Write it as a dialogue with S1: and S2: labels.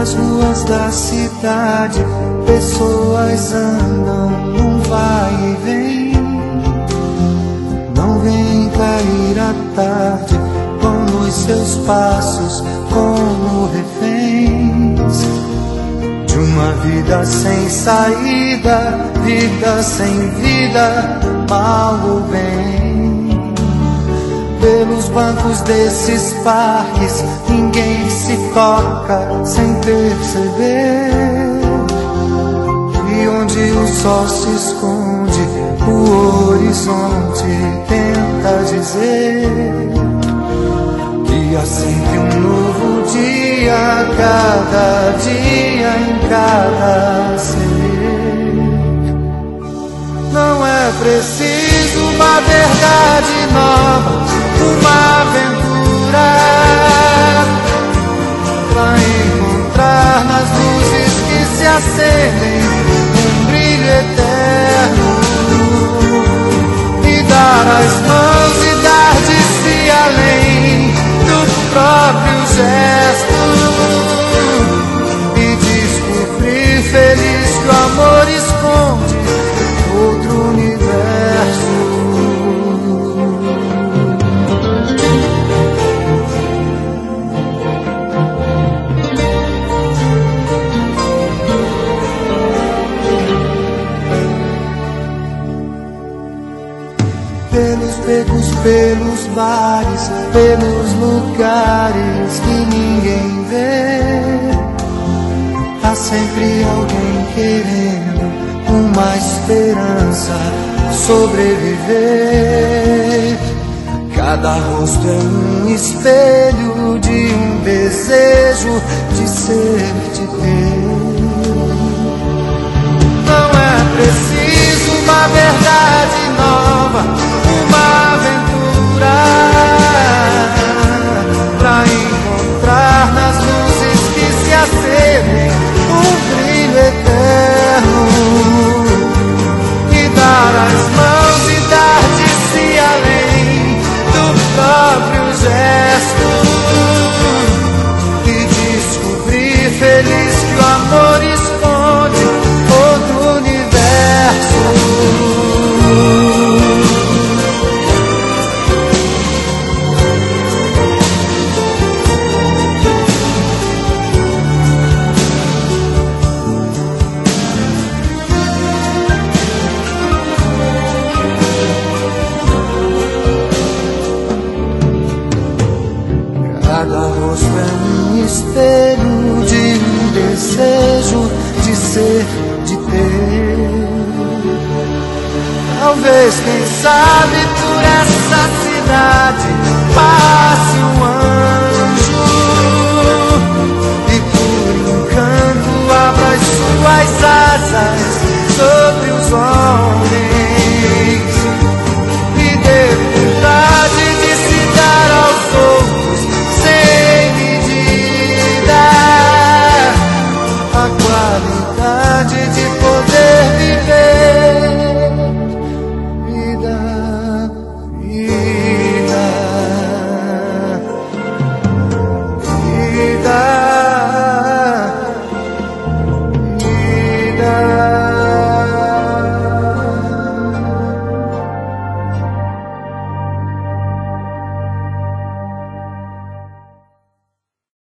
S1: Nas ruas da cidade, pessoas andam num vai e vem. Não vem cair a tarde com os seus passos como reféns de uma vida sem saída, vida sem vida, mal ou bem. Pelos bancos desses parques ninguém se toca sem perceber. E onde o sol se esconde, o horizonte tenta dizer que há sempre um novo dia, cada dia em cada ser. Não é preciso uma verdade nova, uma aventura pra encontrar nas luzes que se acendem um brilho eterno, e dar as mãos e dar de si além do próprio gesto, e descobrir feliz que o amor esconde outro universo. Pelos becos, pelos bares, pelos lugares que ninguém vê, há sempre alguém querendo uma esperança sobreviver. Cada rosto é um espelho de um desejo de ser, de ter. Não é preciso uma verdade nova, uma aventura pra encontrar nas luzes que se acendem um brilho eterno, e dar as mãos e dar de si além do próprio gesto, e descobrir feliz que o amor esconde outro universo. Cada rosto é um espelho de um desejo de ser, de ter. Talvez, quem sabe, por essa cidade passe um